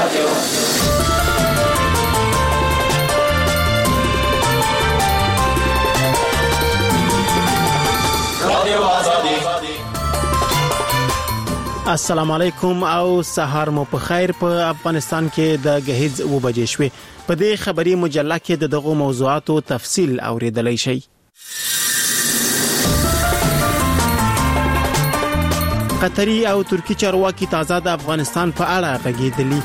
السلام علیکم او سهار مو په خیر. په افغانستان کې د غهیز 2 بجې شوې. په دې خبري مجله کې دغه موضوعاتو تفصیل اوریدلای شئ. قطري او ترکی چارواکي تازه د افغانستان په اړه غږیدلي.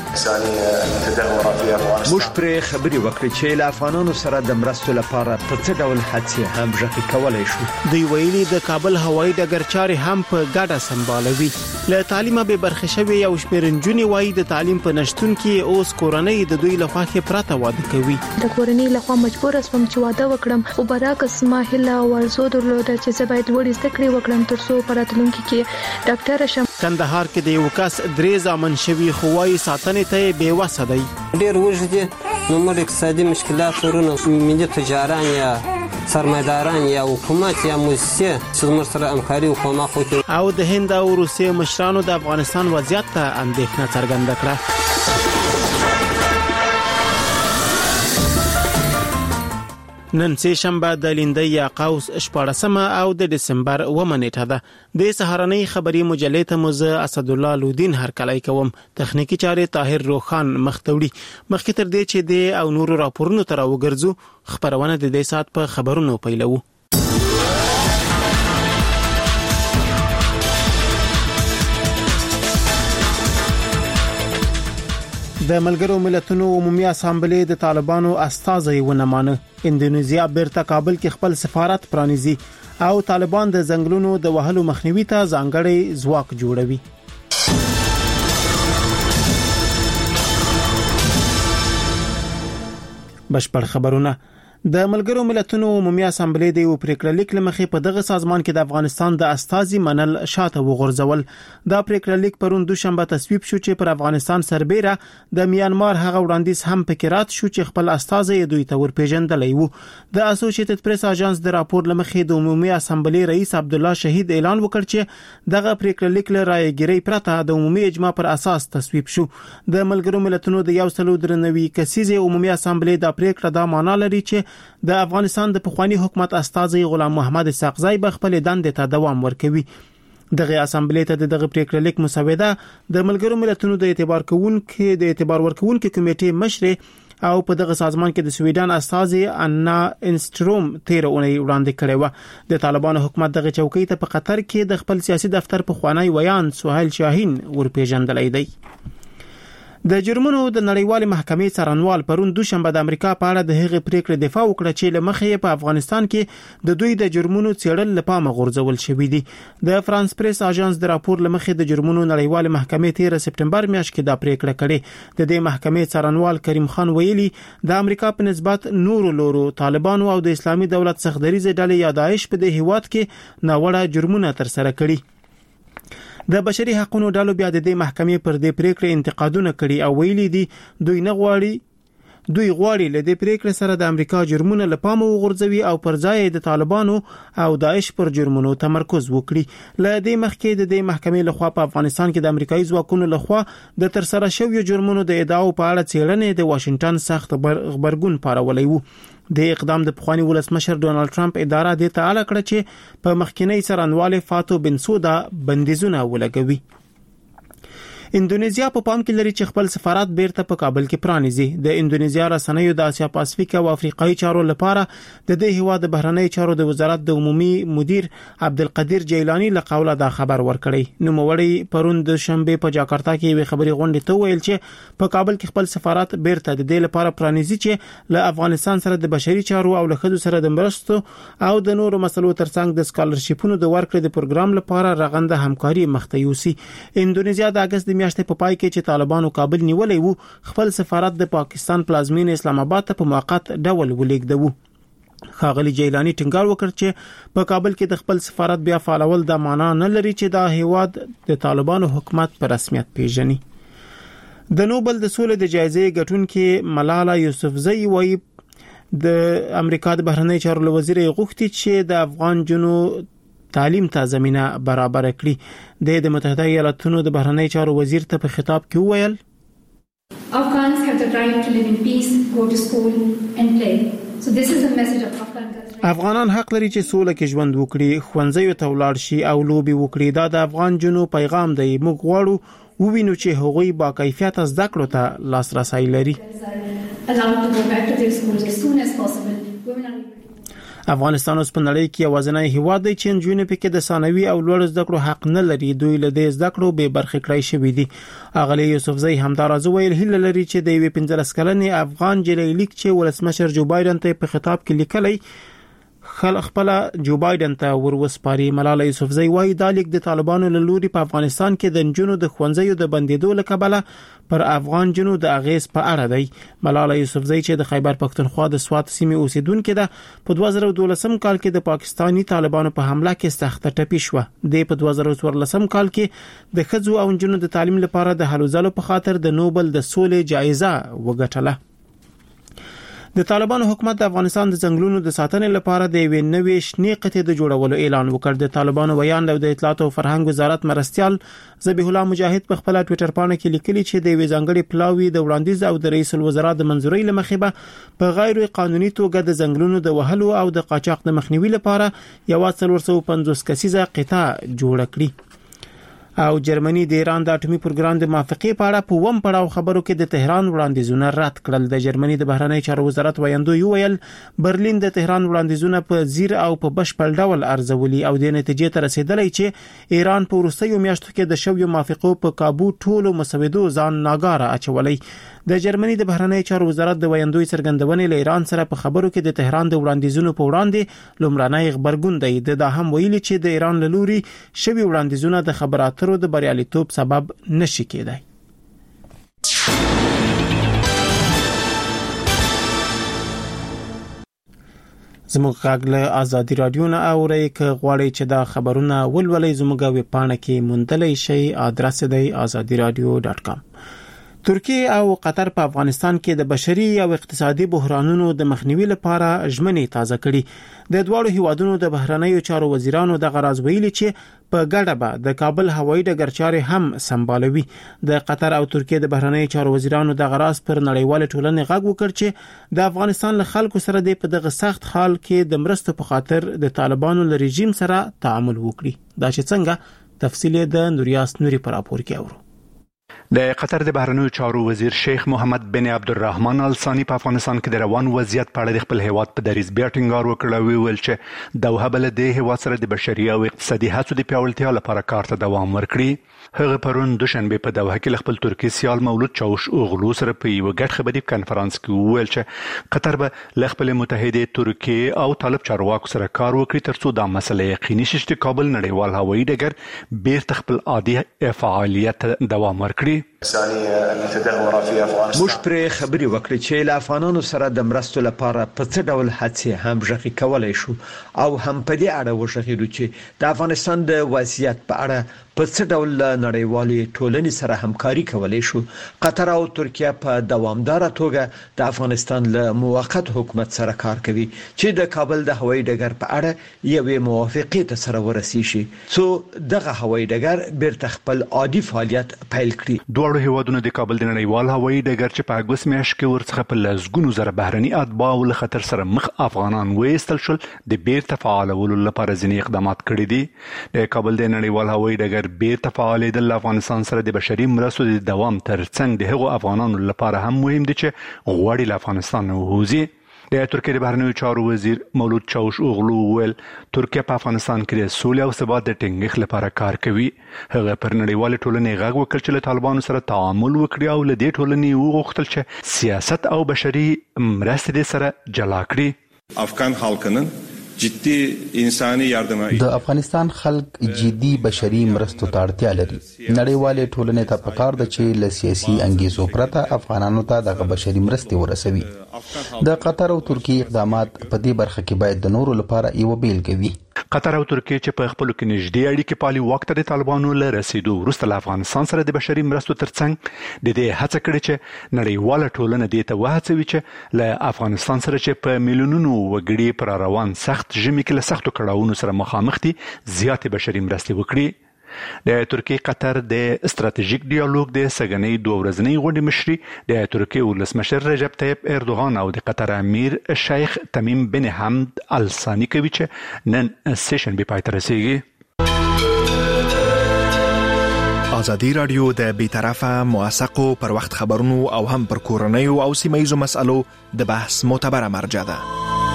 موږ پر خبري وکړې چې له افغانانو سره د مرستو لپاره په څه ډول هڅې همغږي کولای شو. دوی ویلي د کابل هوایي ډګر چارې هم په ګډه سمبالوي. له تعلیمه به برخه شوی او شپرنجونی وایي د تعلیم په نشټون کې اوس کورنۍ د دوی لخوا کې پراته واده کوي. د کورنۍ لخوا مجبور اسوم چې واده وکړم او برعکس ما هله ورزو درلوده چې زه باید وړي زده کړې وکړم ترڅو په راتلونکي کې ډاکټر شم. کندهار کې د یو کس 3 ځامن شوی خوای ساتنې ته بے وسه دی. ډېر وژدي نو موږ اقتصادي مشکلات ورونه ملي تجاران یا سرمایداران یا حکومت یا مؤسسه چې موږ سره همکاري وکړو خو او د هند او روسیې مشرانو د افغانستان وضعیت ته اندېښنه څرګنده کړه. نن سه شنبه د لیندۍ یا قوس 14 او د دسمبر 9 نیټه ده. د سهارنۍ خبري مجلې ته موزه اسد الله لودین هرکلای کوم. تخنیکی چارې طاهر روخان مختوړي. مخکې تر دې چې د او نورو راپورونو تر وګرځو خبرونه د دې سات په خبرونو پیلو. د ملګرو ملتونو عمومي اسامبلې د طالبانو استازي ونمانه. اندونیزیا بیرته کابل کې خپل سفارت پرانیزي او طالبان د زنګلونو د وهلو مخنیوي ته ځانګړی ځواک جوړوي. بشپړ خبرونه. د ملګرو ملتونو عمومي اسامبلې د یو پریکړه لیک لمخې په دغه سازمان کې د افغانستان د استازي منل شاته وغورځول. دا پریکړه لیک پرون دوشنبه تصویب شو چې پر افغانستان سربېره د میانمار هغه وړاندیز هم پکې شو چې خپل استازي دوی ته ورپېژندلای وو. د اسوسییټډ پریس اژانس د راپور لمخې د عمومي اسامبلې رئیس عبد الله شهید اعلان وکړ چې دغه پریکړه لیک له رایګیرۍ پرته د عمومي اجماع پر اساس تصویب شو. د ملګرو ملتونو د 193 کسیزه عمومي اسامبلې د پریکړه د معنا لري چې د افغانستان د پخوانی حکومت استازي غلام محمد اسحاقزی به خپل دندې ته دوام ورکوي. دغه اسامبلې ته دغه پریکړه لیک مسوده د ملګرو ملتونو د اعتبار ورکوونکو کمیټې مشر او په دغه سازمان کې د سویډن استازي انا انستروم 13 اونۍ وړاندې کړې و. د طالبانو حکومت دغه چوکۍ ته په قطر کې د خپل سیاسي دفتر په خوانی ویان سهیل شاهین ورپېژندلای دی. د جرمونو د نړیوال محکمې څارنوال پرون دوشنبه د امریکا په اړه د هغې پریکړې دفاع وکړه چې لمخې په افغانستان کې د دوی د جرمونو څېړل لپاره غورځول شوې دي. د فرانس پریس اژانس د راپور لمخې د جرمونو نړیوال محکمې 13 سپټمبر میاشت کې دا پریکړه کړې. د دې محکمې څارنوال کریم خان ویلي د امریکا په نسبت نورو لورو طالبانو او د اسلامي دولت څخدریزه ډلې یا داعش په دې هیواد کې ناوړه جرمونه تر سره کړي. د بشري حقوقو ډلو بیا د دې محکمې پر دې پریکړې انتقادونه کړي او ویلي دي دوی غواړي له دې پریکړې سره د امریکا جرمونه لپاره وغورځوي او پر ځای د طالبانو او داعش پر جرمونو تمرکز وکړي. له دې مخکې د دې محکمې لخوا په افغانستان کې د امریکایي ځواکونو لخوا د تر سره شویو جرمونو د ادعاو په اړه څېړنې د واشنگټن سخت خبرګون پارولای وو. د اقدام د پخوانی ولسمشر ډونالد ټرمپ اداره د تعالی کړ چې په مخکینی څارنوال فاتو بنسودا بندیزونه ولګوي. اندونیزیا په پام کې لري چې خپل سفارت بیرته په کابل کې پرانیزي. د اندونیزیا رسنیو د اسیا پاسفیک او افریقایي چارو لپاره د دې هیواد د بهرنی چارو د وزارت د عمومي مدیر عبدالقدیر جیلانی له قوله دا خبر ورکړی. نوموړی پرون د شنبه په جاکارتا کې یو خبري غونډه ته ویل چې په کابل کې خپل سفارت بیرته د دې لپاره پرانیزي چې له افغانستان سره د بشري چارو او له خدو سره د مرستو او د نورو مسلو ترڅنګ د سکالرشیپونو د ورکړې د پروګرام لپاره رغنده همکاري مخته یوسي. اندونیزیا د اگست میاشتې په پای کې چې طالبانو کابل نیولې وو خپل سفارت د پاکستان پلازمینه اسلام آباد ته په موقت ډول ولیږدو. ښاغلي جیلانی ټینګار وکړ چې په کابل کې د خپل سفارت بیا فعالول د معنا نه لري چې دا هیواد د طالبانو حکومت په رسمیت پیژني. د نوبل د سولې د جایزې ګټونکې ملالا یوسفزئی وایي د امریکا د بهرنی چارو وزیر غوښتي چې د افغان جنو تعلیم ته زمينه برابر کړي. د متحده ایالاتونو د بهرنی چارو وزیر ته په خطاب کې وویل Afghans have the right to live in peace, go to school and play. So this is the message of Afghan culture. افغانان حق لري چې سوله کې ژوند وکړي، ښوونځیو ته ولاړ شي او لوبي وکړي. دا د افغان جنو پیغام دی. موږ غواړو ووینو چې هغوی با کیفیت زده کړو ته لاسرسي لري. Allowed to go back to their schools as soon as possible. Women are افغانستان اوس په نړۍ کې یوازینی هیواد دی چې نجونې پکې د ثانوي او لوړ زده کړو حق نه لري. دوی له دې زده کړو به برخې کړی شوې دي. اغلی یوسفزئی همدارز ویل هیله لري چې د 15 کلنې افغان جلۍ لیک چې ولسمشر جو بایدن ته په خطاب کې لیکلی خپل جو بایدن ته وروسپاري. ملاله یوسفزئی وايي دا لیک د طالبانو له لوري په افغانستان کې د نجونو د ښوونځیو د بندیدو له کبله پر افغان جنو د اغیز په اړه دی. ملاله یوسفزئی چې د خیبر پختونخوا د سوات سیمې اوسیدونکو ده، په 2012 کال کې د پاکستانی طالبانو په حمله کې سخت ټپي شو. د 2014 کال کې د ښځو او نجونو د تعلیم لپاره د هلو ځلو په خاطر د نوبل د سولې جایزه وګټله. د طالبانو حکومت د افغانستان د ځنګلونو د ساتنې لپاره د یوې نوې شنې قطعې د جوړولو اعلان وکړ. د طالبانو بیان د اطلاعات او فرهنګ وزارت مرستيال ذبیح الله مجاهد په خپل ټوئیټر باندې کې لیکلي چې د یوې ځانګړي پلاوی د وړاندیز او د رئیس الوزرا د منځورۍ لمخې به په غیر قانوني توګه د ځنګلونو د وهلو او د قاچاق د مخنیوي لپاره یو 450 کسیزه قطعه جوړ کړي. او جرمني د ایران د اټومي پروګرام د موافقې په اړه په وم پړاو خبرو کې د تهران وړاندیزونه رد کړل. د جرمني د بهرنی چارو وزارت ویاندوی ویل برلین د تهران وړاندیزونه په زیر او په بشپړ ډول ارزولي او د نتیجې ته رسیدلی چې ایران په وروستیو میاشتو کې د شویو موافقو په کابو ټولو مسودو ځان ناګاره اچولي. د جرمني د بهرنی چارو وزارت د ویاندوی څرګندونې له ایران سره په خبرو کې د تهران د وړاندیزونو په وړاندې لومړنی خبرګون دی. د هم ویلي چې د ایران له لوري شوی وړاندیزونه د خبراتو د بریالیتوب سبب نشي کېدای. زموږ غږ له ازادي رادیو نه اورئ. که غواړئ چې دا خبرونه ولولئ زموږ ویب پاڼه کې موندلئ شئ. آدرس دی azadiradio.com. ترکیه او قطر په افغانستان کې د بشري او اقتصادي بحرانونو د مخنیوي لپاره ژمنې تازه کړي. د دوه هیوادونو د بهرنیو چارو وزیرانو د غرض ویلي چې په ګډه به د کابل هوایي ډګر چارې هم سمبالوي. د قطر او ترکیه د بهرنیو چارو وزیرانو د غرض پر نړیوال ټولنې غږ وکړ چې د افغانستان له خلکو سره د په دغه سخت حال کې د مرستو په خاطر د طالبانو له رژیم سره تعامل وکړي. دا چې څنګه تفصیل د نوریاس نوري پر راپور کې اورو. د قطر د بهرنیو چارو وزیر شیخ محمد بن عبدالرحمن ال ثانی په افغانستان کې د روان وضعیت په اړه د خپل هیواد په دریځ بیا ټینګار وکړ او ویل چې دوحه بل د هیواد سره د بشري او اقتصادي هڅو د پیاوړتیا لپاره کار ته دوام ورکړي. هغه پرون دوشنبه په دوحه کې خپل ترکی سیال مولود چاوش اوغلو سره په یو ګډ خبري کانفرنس کې ویل چې قطر به له خپل متحده ترکیه او طالب چارواکو سره کار وکړي ترڅو دا مسله یقیني شي چې کابل نړیوال هوایي ډګر بیرته خپل عادي فعالیت دوام ورکړي. موږ پر خبري وکړې چې له افغانانو سره د مرستو لپاره په څه ډول هڅې همغږي کولای شو او هم په دې اړه وشغیرو چې د افغانستان د وضعیت په اړه په څه ډول نړیوالې ټولنې سره همکاري کولای شو. قطر او ترکیه په دوامدار توګه د افغانستان له موقت حکومت سره کار کوي چې د کابل د هوایي ډګر په اړه یوې موافقې ته سره ورسیږي څو دغه هوایي ډګر بیرته خپل عادي فعالیت پیل کړي. دوه هیوادونو د کابل د نړیوال هوایي ډګر چې په اګوست میاشت کې ورڅخه په لزګونو زره بهرني اتباع له خطر سره مخ افغانان وېستل شول د بیرته فعالولو لپاره ځینې اقدامات کړي دي. د کابل د نړیوال هوایي ډګر بیرته فعالېدل د افغانستان سره د بشري مرستو د دوام ترڅنګ د هغو افغانانو لپاره هم مهم دي چې غواړي له افغانستان ووځي. د ترکیه د بهرنیو چارو وزیر مولود چاوش اوغلو ویل ترکیه په افغانستان کې د سولې او ثبات د ټینګښت لپاره کار کوي. هغه پر نړیوال ټولنې غږ وکړ چې له طالبانو سره تعامل وکړي او له دې ټولنې وغوښتل چې سیاست او بشري مرستې سره جلا کړي. افغان خلکının جدي انساني yardıma د افغانستان خلک جدي بشري مرستو ته اړتیا لري. نړیوالې ټولنې ته پکار ده چې له سیاسي انګیزو پرته افغانانو ته د بشري مرستې ورسوي. د قطر او ترکیه اقدامات په دې برخه کې باید د نورو لپاره یو بیلګه وي. قطر او ترکیه چې په خپل کې نږدې اړیکې پالي وخت د طالبانو له رسیدو وروسته له افغانستان سره د بشري مرستو ترڅنګ د دې هڅه کړې چې نړیواله ټولنه دې ته وهڅوي چې له افغانستان سره چې په میلیونونو وګړي پر روان سخت ژمي کې له سختو کړاوونو سره مخامخ دي زیاتې بشري مرستې وکړي. د ترکیه قطر د استراتیژیک ډیالوګ د سګنې 2 ورځنۍ غونډې مشري د ترکیه ولسمشر رجب طیب اردوغان او د قطر امیر شیخ تمیم بن حمد ال ثانی کوي چې نن سیشن به پای ته رسیږي. ازادي رادیو د بیطرفه موثقو پر وخت خبرونو او هم پر کورنیو او سیمه‌یزو مسالو د بحث معتبره مرجع ده.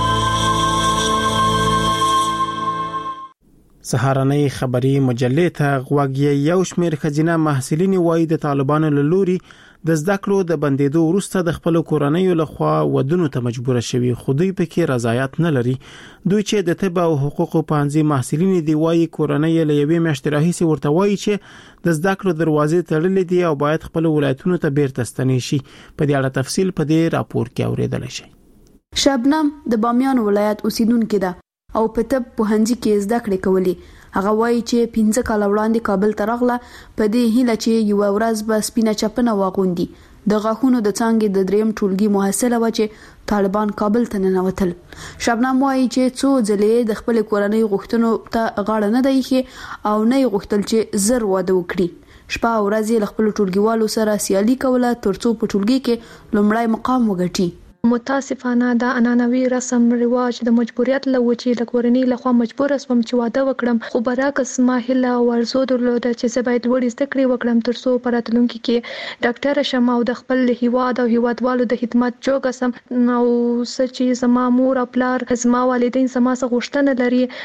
سهارنۍ خبری مجلې ته غوږی یو شمېر خزینه محصلین وایي د طالبانو له لوري د زده کړو د بندیدو وروسته د خپل کورنیو لخوا ودونو ته مجبور شوي، خو دوی پکې رضایت نه لري. دوی چې د طب او حقوقو پانځي محصلین دی وایي کورنۍ له یوې میاشتې راهیسې ورته وایي چې د زده کړو دروازې تړلې دي او باید خپل ولایتونو ته بیرته ستنې شي. په دې اړه تفصیل په دې راپور کې اوریدل شي. شبنم د بامیان ولایت اوسیدونکې ده او په طب پوهنځي کې زده کړې کولې. هغه وایي چې 15 کال وړاندې کابل ته راغله په دې هیله چې یو ورځ به سپینه چپنه واغوندي. د غاښونو د څانګې د دریم ټولګي محصله و چې طالبان کابل ته ننوتل. شبنم وایي چې څو ځلې د خپل کورنۍ غوښتنو ته غاړه نه دی ښه او نه غوښتل چې زر واده وکړي. شپه او ورځ له خپل ټولګیوالو سره سیالي کوله ترڅو په ټولګي کې لومړی مقام وګټي. متاسفانه دا عنعنوي رسم رواج د مجبوریت لوچی د کورنۍ لخوا مجبور اسوم چې واده وکړم، خو برعکس ما هیله او ارزو درلوده چې زه باید وړي زده کړې وکړم ترڅو په راتلونکي کې ډاکټر شم او د خپل هیواد او هیوادوالو د خدمت جوګه سم. نو چې زما مور او پلار زما والدین زما څخه غوښتنه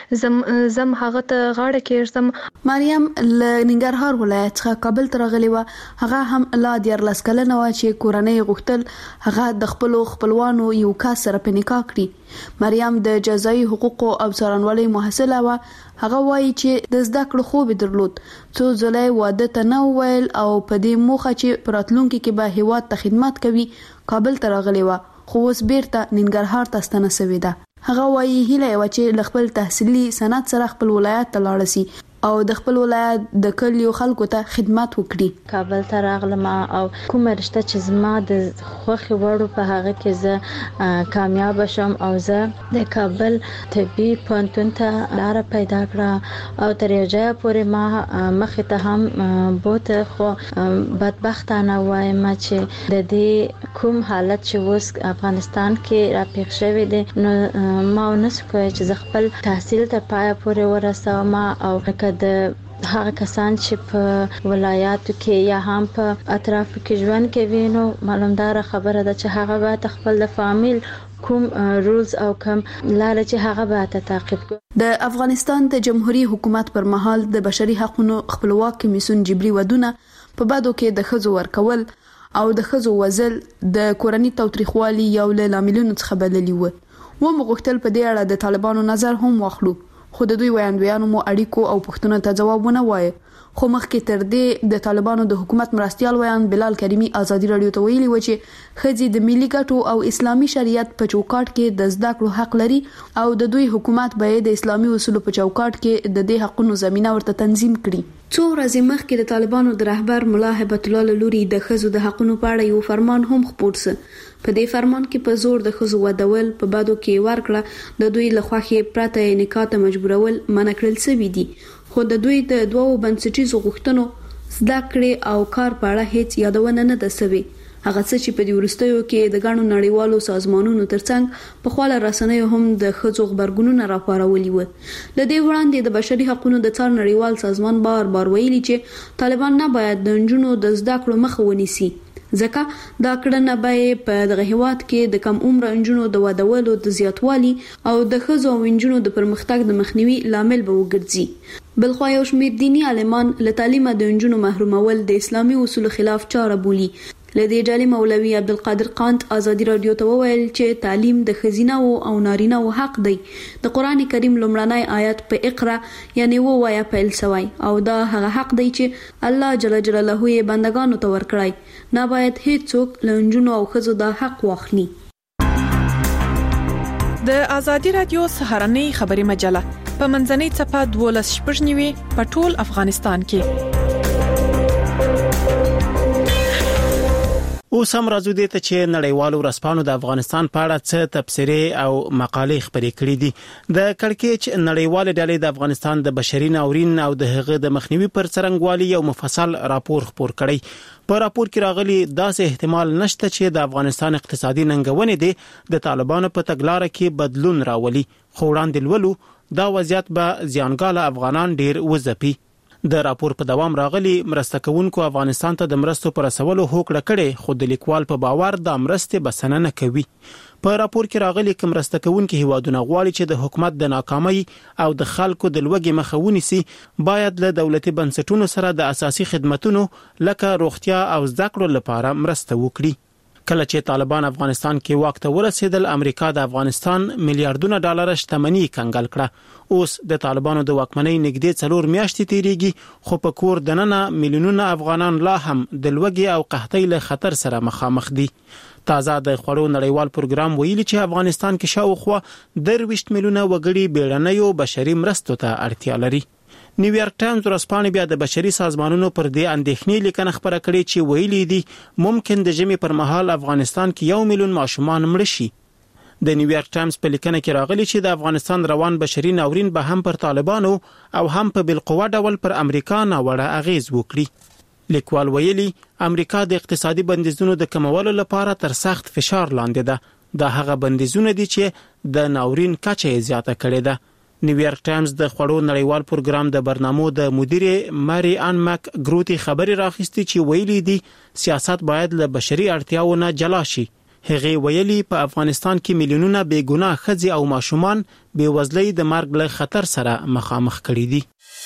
لري زم هغه ته غاړه کېږم. مریم له ننګرهار ولایت څخه کابل ته راغلی و. هغه هم لا 14 کلنه و چې کورنۍ غوښتل هغه د خپلوانو یو کس سره په نکاح کړي. مریم د جزایي حقوقو او څارنوالۍ محصله و. هغه وایي چې د زده کړو خوب درلود، څو ځلې واده ته نه ویل او په دې موخه چې په راتلونکي کې به هیواد ته خدمت کوي کابل ته راغلی و، خو اوس بیرته ننګرهار ته ستنه شوې ده. هغه وایي هیله و چې خپل تحصیلي سند سره خپل ولایت ته لاړ شي او د خپل ولایت د کلیو خلکو ته خدمت وکړي. کابل ته راغلم او کومه رشته چې زما د خوښې وړو په هغه کې زه کامیاب شم او زه د کابل طبي پوهنتون ته لاره پیدا کړه او تر یو ځایه پورې ما مخې ته هم بوته، خو بدبختانه وایم چې د دې کوم حالت چې اوس افغانستان کې راپېښ شوی دی نو ما ونسو کوی چې زه خپل تحصیل ته پای پورې ورسوم او د هغه کسان چې په ولایاتو کې یا هم په اطرافو کې ژوند کوي نو معلومدار خبره ده چې هغه باید خپل د فامیل کوم رولز او کوم لاره چې هغه باید تعقیب کړي. د افغانستان د جمهوریت حکومت پر مهال د بشري حقوقو خپلواک کمیسیون جبري ودونه په بادو کې د خزو ورکول او د خزو وزل د کورنۍ توتریخوالي یو له لاملونو څخه بللی و. مغوښتل په دې اړه د طالبانو نظر هم واخلو، خو د دوی وړاندویانو مو اړیکو او پوښتنو ته جواب ونه وایي. خو مخکې تر دې د طالبانو د حکومت مرستيال ویان بلال کریمی ازادي رادیو ته ویلي و چې خځې د ملي ګټو او اسلامي شریعت په چوکاټ کې د زده کړو حق لري او د دوی حکومت باید د اسلامي اصولو په چوکاټ کې د دې حقونو زمينه ورته تنظیم کړي. څو ورځې مخکې د طالبانو د رهبر مولا هبت الله لوري د خځو د حقونو په اړه یو فرمان هم خپور سه. په دې فرمان کې په زور د خځو ودول په بادو کې ورکړه د دوی لخوا کې پراته نکاح ته مجبورول منع کړل شوی دي، خو د دوی د دوو بنسټیزو غوښتنو زده کړې او کار په اړه هیڅ یادونه نه ده شوې. هغه څه چې په دې وروستیو کې د ګڼو نړیوالو سازمانونو ترڅنګ په خپل رسنیو هم د خځو خبرګونونه راپارولي و. لدې وړاندې د بشري حقوقو د څار نړیوال سازمان بار ویلي چې طالبان نه باید د نجونو د زده کړو مخه ونیسي، ځکه دا کړنه به په دغه هیواد کې د کم عمر نجونو د ودولو د زیاتوالي او د خځو او نجونو د پرمختګ د مخنیوي لامل به وګرځي. بلخو یو شمېر دینی عالمان له تعلیمه د نجونو محرومول د اسلامي اصولو خلاف چاره بولي. لدې جالي مولوي عبدالقادر قانت ازادي رادیو ته وویل چې تعلیم د خزینه او نارینه او حق دی. د قران کریم لومړنی آیت په اقرا یعنی وایا پیل شوی او دا هغه حق دی چې الله جل جلاله یې بندگانو ته ورکړی. نه باید هیڅوک له نجونو او خزو دا حق واخلي. د ازادي رادیو سهارنۍ خبری مجله په منځنۍ صفحه 12 شپږنیوي په ټول افغانستان کې. اوس هم راځو دې ته چې نړیوالو ورځپاڼو د افغانستان په اړه څه تبصرې او مقالې خپرې کړې دي. د کړکېچ نړیوال ډلې د افغانستان د بشري ناورین او د هغه د مخنیوي پر څرنګوالي یو مفصل راپور خپور کړی. په راپور کې راغلي داسې احتمال نشته چې د افغانستان اقتصادي ننګونې دي د طالبانو په تګلارې کې بدلون راولي، خو وړاندې لولو دا وضعیت به زیانګاله افغانان ډیر وځپي. د راپور په دوام راغلي مرسته کوونکو افغانستان ته د مرستو پر رسولو هوکړه کړې، خو د لیکوال په باور د مرستې بسنه نه کوي. په راپور کې راغلي کوم مرسته کوونکي هیوادونه غواړي چې د حکومت د ناکامۍ او د خلکو د لوږې مخه ونیسي، باید له دولتي بنسټونو سره د اساسي خدماتو لکه روغتیا او زده کړو لپاره مرسته وکړي. کله چې طالبان افغانستان کې واک ته ورسېدل، امریکا د افغانستان میلیارډونه ډالر شتمنۍ کنګل کړه. اوس د طالبانو د واکمنۍ نږدې 4 میاشتې تیریږي، خو په کور دننه میلیونونه افغانان لا هم د لوږې او قحطۍ له خطر سره مخامخ دي. تازه د خوړو نړیوال پروګرام ویلي چې افغانستان کې شاوخوا 23 میلیونه وګړي بیړنیو بشري مرستو ته اړتیا لري. نیویارک ټایمز ورځپاڼه بیا د بشري سازمانونو پر دې اندېښنې لیکنه خپره کړې چې ویلي دي ممکن د ژمي پر مهال افغانستان کې 1 میلیون ماشومان مړ شي. د نیویارک ټایمز په لیکنه کې راغلي چې د افغانستان روان بشري ناورین به هم پر طالبانو او هم په بالقوه ډول پر امریکا ناوړه اغیز وکړي. لیکوال ویلي امریکا د اقتصادي بندیزونو د کمولو لپاره تر سخت فشار لاندې ده. دا هغه بندیزونه دي چې د ناورین کچه زیاته کړې ده. نیویارک ټایمز د خوړو نړیوال پروګرام د برنامو د مدیر ماری ان مک ګروتی خبري راخستي چې ویلي دي سیاست باید له بشري اړتیاو نه جلا شي. هغه ویلي په افغانستان کې میلیونونه بې ګناه ښځې او ماشومان بې وزلۍ د مرګ له خطر سره مخامخ کړي دي.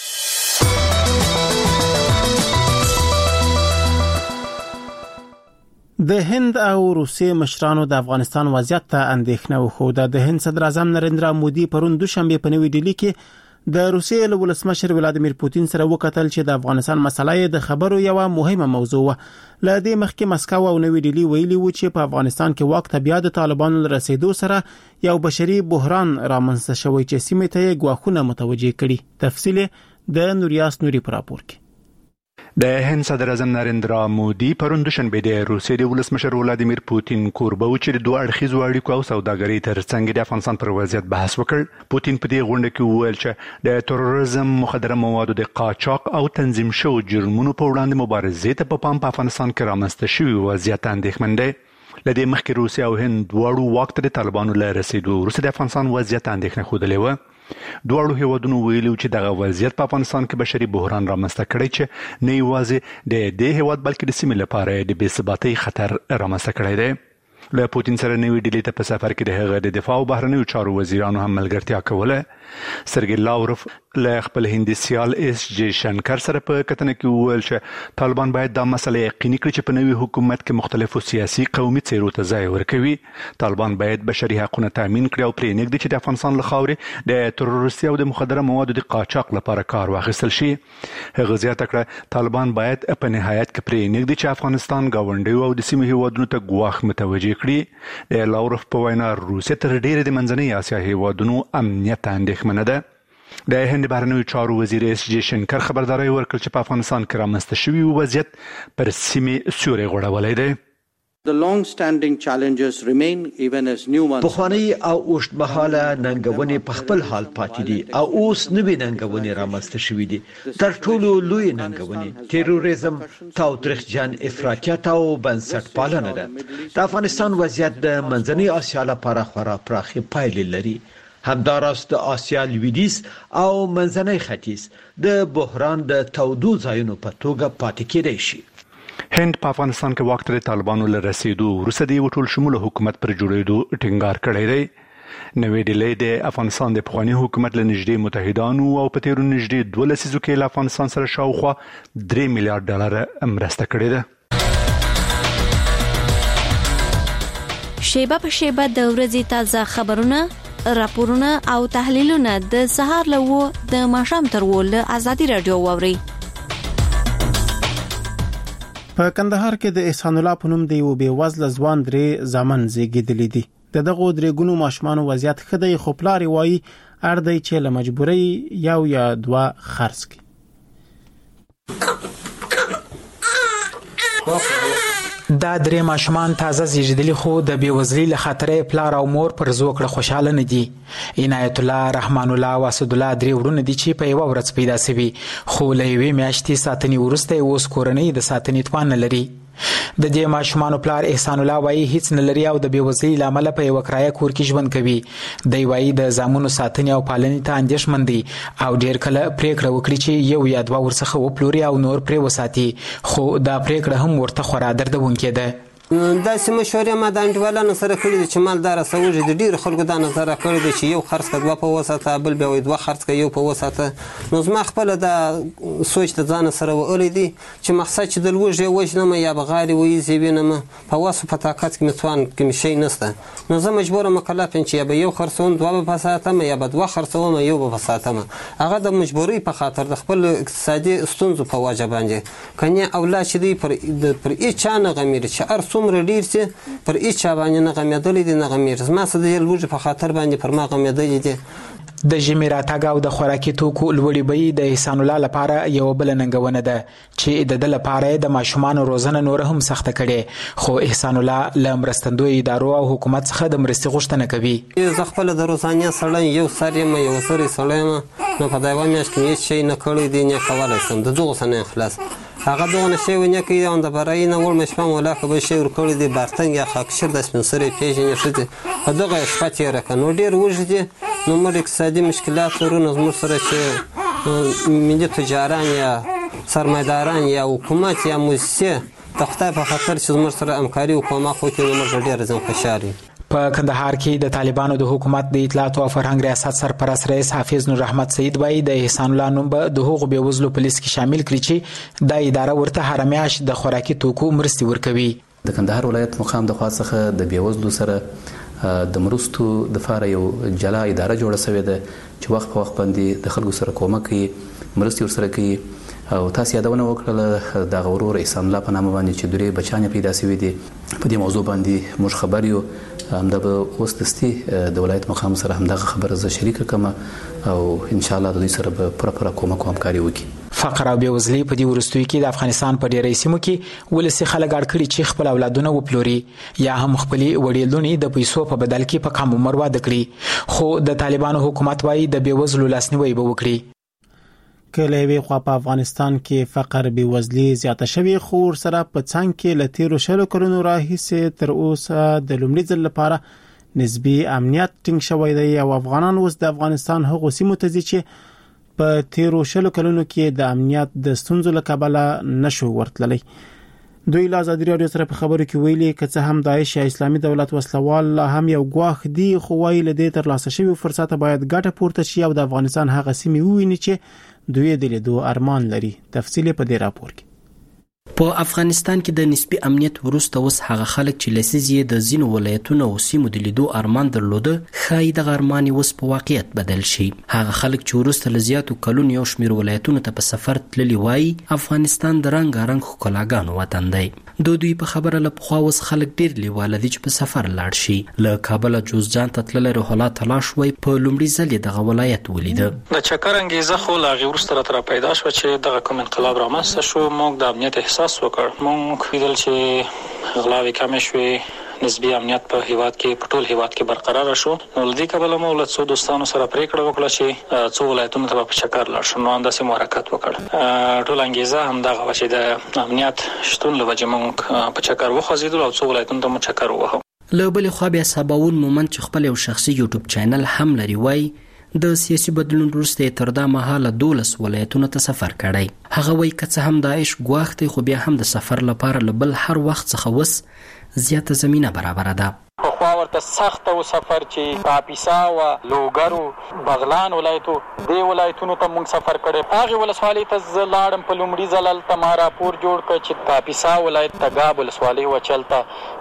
د هند او روسیې مشرانو د افغانستان وضعیت ته اندېښنه وښوده. د هند صدر اعظم نریندرا مودي پرون دوشنبه په نوې ډیلي کې د روسیې له ولسمشر ولادیمیر پوتین سره وکتل چې د افغانستان مسله د خبرو یو مهمه موضوع و. له دې مخکې مسکو او نوې ډیلي ویلي و چې په افغانستان کې واک ته بیا د طالبانو رسیدو سره یو بشري بحران رامنځته شوی چې سیمې ته یې ګواښونه متوجه کړي. تفصیل د نوریاس نوري پر راپور کې. د هند صدر اعظم نریندرا مودي پرون دوشنبه د روسیې د ولسمشر ولادیمیر پوتین کوربه و چې د دوه اړخیزو اړیکو او سوداګرۍ ترڅنګ د افغانستان پر وضعیت بحث وکړ. پوتین په دې غونډه کې وویل چې د تروریزم، مخدره موادو د قاچاق او تنظیم شوو جرمونو په وړاندې مبارزې ته په افغانستان کې رامنځته شوی وضعیت اندېښمن دی. لدې مخکې روسیه او هند دواړو واک ته د طالبانو له رسیدو وروسته د افغانستان وضعیت اندېښنه ښودلې وه. دواړو هیوادونو ویلي چې دغه وضعیت په افغانستان کې بشري بحران رامنځته کړی چې نه یوازې د دې هیواد بلکې د سیمې لپاره د بې ثباتۍ خطر رامنځته کړی دی. له پوتین سره نوې ډیلي ته په سفر کې د هغه د دفاع او بهرنیو چارو وزیرانو هم ملګرتیا کوله. سرګي لاوروف له خپل هندي سیال اس جی شنکر سره په کتنه کې وویل چې طالبان باید دا مسله یقیني کړي چې په نوي حکومت کې مختلفو سیاسي قومي څیرو ته ځای ورکوي. طالبان باید بشري حقوقونه تامین کړي او پرې نږدې چې د افغانستان له خاورې د تروریستي او د مخدره موادو د قاچاق لپاره کار واخیستل شي. هغه زیاته کړه طالبان باید په نهایت کې پرې نږدې چې افغانستان ګاونډیو او د سیمې هیوادونو ته ګواښ متوجه کړي. د لاوروف په وینا روسیه تر ډیره د منځنۍ اسیا هیوادونو امنیت اندېښمنه ده. د هند بهرنیو چارو وزیر اس جی شنکر خبرداري ورکړه چې په افغانستان کې رامنځته شوی وضعیت پر سیمې سیوري غوړولی دی. پخوانی او اوږدمهاله ننګونې په خپل حال پاتې دي او اوس نوې ننګونې رامنځته شوې دي. تر ټولو لوی ننګونې تروریزم، تاوتریخجن افراطیت او بنسټ پالنه ده. د افغانستان وضعیت د منځنۍ اسیا لپاره خورا پراخې پایلې لري. همداراز د آسیا لویدیځ او منځنۍ ختیځ د بحران د تودو ځایونو په توګه پاتې کېدای شي. هند په افغانستان کې واک ته د طالبانو له رسیدو وروسته د یو ټول شموله حکومت پر جوړېدو ټینګار کړی دی. نوې ډیلي د افغانستان د پخواني حکومت له نږدې متحدانو او په تیرو نږدې 2 لسیزو کې له افغانستان سره شاوخوا 3 میلیارډ ډالر مرسته کړې ده. شیبه په شیبه د ورځې تازه خبرونه، راپورونه او تحلیلونه د سهار له 9 د ماښام تر 10 له ازادي رادیو واوري. په کندهار کې د احسان الله په نوم د یو بېوزله ځوان 3 زامن زیږیدلي دي. دغه 3 ګونو ماشومان وضعیت ښه دی، خو پلار وایي اړ دی چې له مجبورۍ یو یا 2 خرڅ کړي. دا درې ماشومان تازه زیږیدلي خو د بېوزلۍ له خاطرې پلار او مور پر زوکړه خوشحاله نه دي. عنایت الله، رحمان الله او اسد الله 3 وروڼه دي چې په یوه ورځ پیدا شوي، خو له یوې میاشتې ساتنې وروسته اوس کورنۍ د ساتنې توان نه لري. د دې ماشومانو پلار احسان الله وایي هیڅ نه لري او د بېوزلۍ له امله په یوه کرایه کور کې ژوند کوي. دی وایي د زامنو ساتنې او پالنې ته اندېښمن دی او ډېر کله پریکړه وکړي چې یو یا دوه ورڅخه وپلوري او نور پرې وساتي، خو دا پریکړه هم ورته خورا دردونکې ده. داسې مشورې ما د انډیوالانو سره کړي دي چې مالداره سوژې د ډېرو خلکو دا نظر کړی دی چې یو خرڅ که 2 په وساته، بل بیا وایي 2 خرڅ که 1 په وساته. نو زما خپله دا سوچ د ځانه سره وهلی دی چې مقصد چې د لوږې وژنم یا به غارې ویزې وینم، په وسو په طاقت کې مې توان کې مې شی نشته. نو زه مجبوره مکلف یم چې یا به 1 خرڅوم 2 به په ساتم یا به 2 خرڅوم 1 به په ساتم. هغه د مجبورۍ په خاطر د خپل اقتصادي ستونزو په وجه باندې. کنې اولاد چې دی پر هېچ چا نه غمیږي چې هر څومره ډېر سي پر هېچ چا باندې نه غمېدلی دي نه غمیږي. زما څه د دې لوږې په خاطر باندې پر ما غمېدلی دي. د ژمي راتګ او د خوراکي توکو لوړې بیې د احسان الله لپاره یوه بله ننګونه ده چې د ده لپاره یې د ماشومانو روزنه نوره هم سخته کړې، خو احسان الله له مرستندویو ادارو او حکومت څخه د مرستې غوښتنه کوي. زه خپله د روزانیا سړی یو سر یم، یو سری سړی یم، نو په دا یوه میاشت کې هېڅ شی نه کړی دی، نه کولی شم د دغو څه نه خلاص. هغه دغونه شی ونه کوي او د برایي نه وړ مې شپه مولا که به شی ورکړی دی بارتنګ یا خاکشیر د سپین سرې پېژنې ښځې په دغه یې شپه تېره کړه. نو ډېر وږي دي، نو موږ اقتصادي مشکلات لرو. نو زموږ سره چې ملي تجاران یا سرمایداران یا حکومت یا موسسې د خدای په خاطر چې زموږ سره همکاري او کومک وکړي، نو موږ ډېر ځان خوشحال یو. په کندهار کې د طالبانو د حکومت د اطلاعات او فرهنګ ریاست سرپرست رئیس حافظ نور احمد سعید وایي د احسان الله نوم به د هغو بېوزلو په لیست کې شامل کړي چې دا اداره ورته هره میاشت د خوراکي توکو مرستې ورکوي. د کندهار ولایت مقام د خوا څخه د بېوزلو سره د مرستو دپاره یو جلا اداره جوړه شوې ده چې وخت په وخت باندې د خلکو سره کومک کوي، مرستې ورسره کوي. او تاسو یادونه وکړله دغه ورور احسان الله په نامه باندې چې 3 بچیان پیدا شوي دي. په دې موضوع باندې موږ خبر یو، همدا به اوس دستي د ولایت مقام سره همدغه خبره زه شریکه کړم او انشاءالله د دوی سره به پوره کومک او همکاري وکړي. فقر او بېوزلۍ په دې وروستیو کې د افغانستان په ډېری سیمو کې ولسي خلک اړ کړي چې خپل اولادونه وپلوري یا هم خپلې وړې لوڼې د پیسو په بدل کې په کم عمر واده کړي، خو د طالبانو حکومت وایي د بېوزلو لاسنیوی به وکړي. که له یوې خوا په افغانستان کې فقر بېوزلي زیاته شوې، خو ورسره په څنګ کې له تېرو 20 کلونو راهیسې تر اوسه د لومړي ځل لپاره نسبي امنیت ټینګ شوی دی او افغانان اوس د افغانستان هغو سیمو ته ځي چې په تېرو 20 کلونو کې د امنیت د ستونزو له کبله نشو ورتللی. دوی له ازادي راډیو سره په خبرو کې ویلي که څه هم داعش یا اسلامي دولت وسلوال هم یو ګواښ دي، خو وایي له دې ترلاسه شوي فرصت باید ګټه پورته شي او د افغانستان هغه سیمې وویني چې دوی د لیدو ارمان لري. تفصیل په دې راپور کې. په افغانستان کې د نسبي امنیت وروسته اوس هغه خلک چې لسیزې د ځینو ولایتونو او سیمو د لیدو ارمان درلوده ښایي دغه ارمان اوس په واقعیت بدل شي. هغه خلک چې وروسته له زیاتو کلونو یو شمېر ولایتونو ته په سفر تللي وایي افغانستان د رنګارنګ ښکلاګانو وطن دی. دوی په خبره له پخوا اوس خلک ډېر لیواله دي چې په سفر لاړ شي. له کابله جوزجان ته تللی روح الله تلاش وایي په لومړي ځل یې دغه ولایت ولیده. د چکر انګیزه خو له هغې وروسته راته راپیدا شوه چې دغه کوم انقلاب رامنځته شو. موږ د امنیت احساس وکړ، موږ ویدل چې غلاوې کمې شوې، نسبي امنیت په هیواد کې په ټول هیواد کې برقرار شو. نو له دې کبله مو له څو دوستانو سره پریکړه وکړه چې څو ولایتونو ته په چکر لاړ شو. نو همداسې مو حرکت وکړ. ټول انګیزه همدغه وه چې د امنیت شتون له وجې موږ په چکر وخوځېدلو او څو ولایتونو ته مو چکر ووهو. له بلې خوا بیا سباون مومند چې خپل یو شخصي یوټیوب چینل هم لري وایي د سیاسي بدلون وروسته یې تر دا مهاله 12 ولایتونو ته سفر کړی. هغه وایي که څه هم داعش ګواښ دی، خو بیا هم د سفر لپاره له بل هر وخت څخه اوس زیاته زمینه برابره ده. پخوا ورته سخته و سفر چې کاپیسا و لوګر و بغلان ولایتو دې ولایتونو ته موږ سفر کړی. هغې ولسوالۍ ته زه لاړم په لومړي ځل. هلته ما راپور جوړ کړ چې کاپیسا ولایت تګاب ولسوالۍ وه چې هلته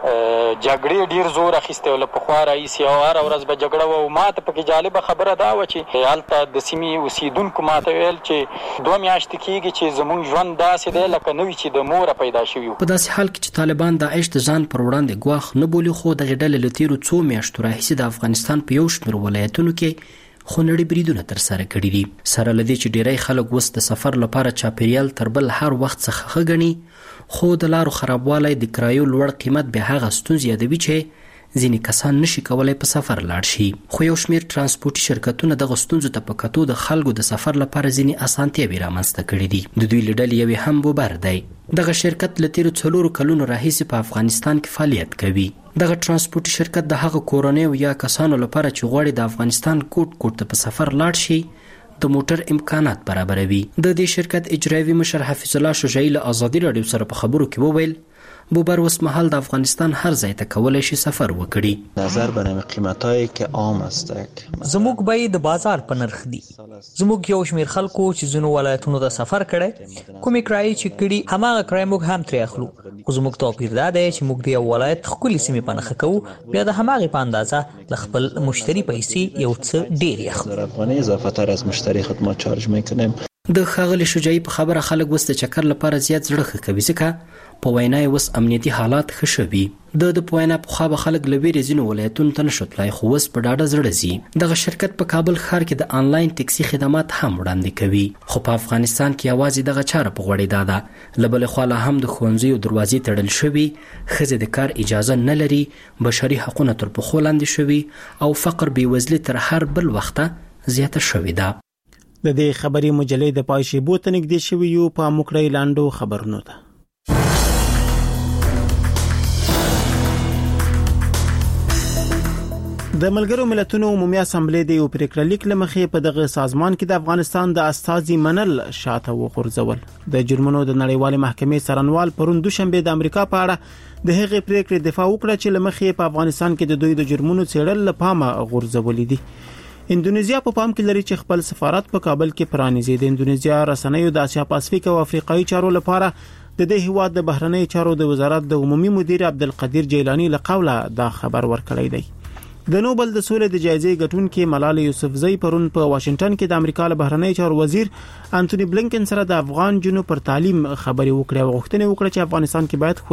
جګړې ډېر زور اخیستی و له پخوا راهیسې او هره ورځ به جګړه وه. او ما ته پکې جالبه خبره دا وه چې هلته د سیمې اوسېدونکو ما ته ویل چې 2 میاشتې کېږي چې زموږ ژوند داسې دی لکه نوي چې د موره پیدا شوي وو. په داسې حال کې چې طالبان داعش د ځان پر وړاندې ګواښ نه بولي، خو دغې ډلې له تېرو 2 میاشتو راهیسې د افغانستان په یو شمېر ولایتونو کې خو نړۍ بریدونه تر سره کړي دي. سره لدی چې ډیری خلک وس د سفر لپاره چاپیریال تر بل هر وخت څخه غني، خو د لارو خرابوالی د کرایو لوړ قیمت به هغه ستونزې یادوي چې ځینې کسان نشي کولای په سفر لاړ شي. خو یو شمیر ترانسپورتي شرکتونه دغه ستونزو ته په کتو د خلکو د سفر لپاره ځینې اسانتیاوې رامنځته کړي دي. د دوی له ډلې یوې هم بوبر دی. دغه شرکت له تیرو 4 کلونو راهیسې په افغانستان کې فعالیت کوي. دغه ترانسپورتي شرکت د هغه کورنیو یا کسانو لپاره چې غواړي د افغانستان کوټ ته په سفر لاړ شي د موټر امکانات برابروي. د دې شرکت اجرایي مشر حفیظ الله شجاعي له آزادي رادیو سره په خبرو کې وویل بوبر وسمحال د افغانستان هر ځای ته کولای شي سفر وکړي. نظر به نمی قیمتایی که عام است. زموږ به د بازار په نرخ دي. زموږ یو شمیر خلکو چې زونو ولایتونو ته سفر کړي کومې کرایې چې کړي هماغه کرایې موږ هم ترې اخلو. خو زموږ توپیر دا دی چې موږ د یو ولایت ښکلي سیمې په نښه کوو، بیا د هماغې په اندازه د خپل مشتری پیسې یو څه ډېرې اخلو. افغانۍ اضافه تر از مشتری خدمات چارج میکنیم. د ښاغلي شجاعي په خبره خلک وس د چکر لپاره زیات زړه ښه کوي ځکه په وینا یې وس امنیتي حالات ښه شوي. د په وینا پخوا به خلک له ویرې ځینو ولایتونو ته نشو تلای، خو اوس په ډاډه زړه ځي. دغه شرکت په کابل ښار کې د آنلاین ټکسي خدمات هم وړاندې کوي. خو په افغانستان کې یوازې دغه چاره په غوړېدا ده. له بلې خوا لا هم د ښوونځیو دروازې تړل شوي، ښځې د کار اجازه نه لري، بشري حقونه تر پښو لاندې شوي او فقر بېوزلي تر هر بل وخته زیاته شوې ده. د دې خبري مجلې د پای شیبو ته نږدې شوي یو په موکړی لاندو خبرونو ته. د ملګرو ملتونو عمومي اسامبلې د یو پریکړه لیک لمخې په دغه سازمان کې د افغانستان د استازي منل شاته وغورځول. د جرمونو د نړیوال محکمې سرنوال پرون دوشنبه د امریکا په اړه د هغې پریکړې دفاع وکړه چې لمخې په افغانستان کې د دوی د جرمونو څېړل لپاره غورځولې دي. اندونیزیا په پام کې لري چې خپل سفارت په کابل کې پرانیزي. د اندونیزیا رسنیو د اسیا پاسفیک او افریقایي چارو لپاره د دې هیواد د بهرنی چارو د وزارت د عمومي مدیر عبدالقدیر جیلانی له قوله دا خبر ورکړی دی. د نوبل د سولې د جایزې ګټونکې ملالۍ یوسفزۍ پرون په واشنگټن کې د امریکا له بهرنی چارو وزیر انټونی بلینکن سره د افغان جنو پر تعلیم خبري وکړه او غوښتنه وکړه چې افغانستان کې باید